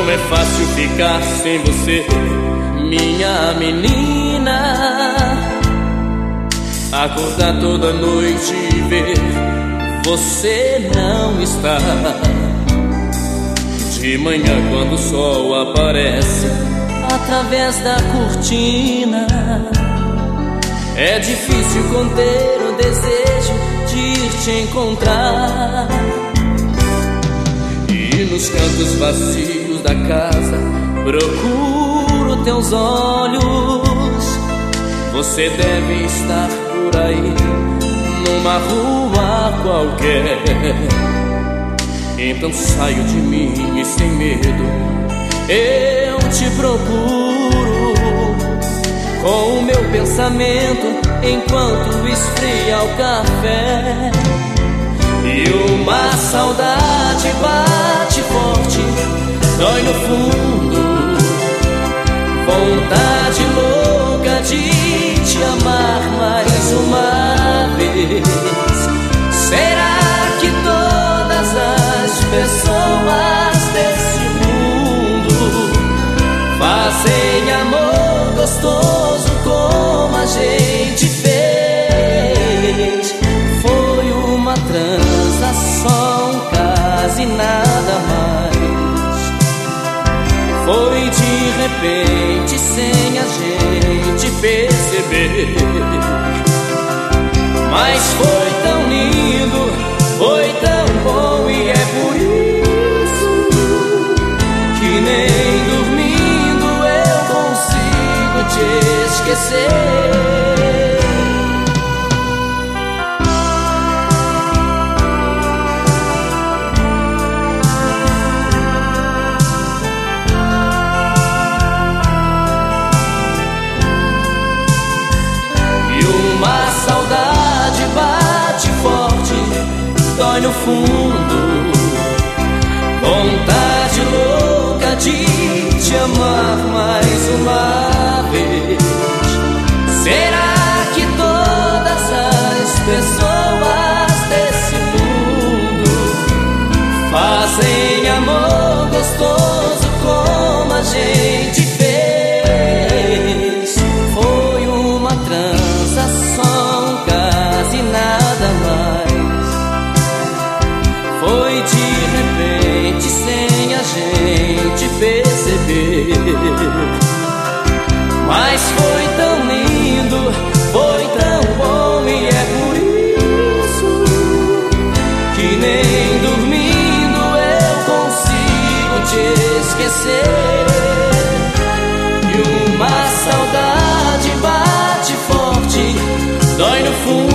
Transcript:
Como é fácil ficar sem você, minha menina. Acordar toda noite e ver você não está. De manhã quando o sol aparece através da cortina, é difícil conter o desejo de ir te encontrar. E nos cantos vazios da casa procuro teus olhos. Você deve estar por aí, numa rua qualquer. Então saio de mim e sem medo eu te procuro, com o meu pensamento enquanto esfria o café. E uma saudade bate forte, dói no fundo, vontade louca de te amar mais uma vez. Será que todas as pessoas desse mundo fazem amor gostoso como a gente fez? Foi uma transação, quase nada mais. Foi de repente, sem a gente perceber. Mas foi tão lindo, foi tão bom, e é por isso que nem dormindo eu consigo te esquecer. Uma saudade bate forte, dói no fundo, vontade louca de te amar mais uma vez. Será que todas as pessoas desse mundo fazem amor gostoso como a gente fez? Foi uma transação, quase nada mais. Foi de repente, sem a gente perceber. Mas foi tão lindo, foi tão bom, e é por isso que nem dormindo eu consigo te esquecer. E uma saudade bate forte, dói no fundo,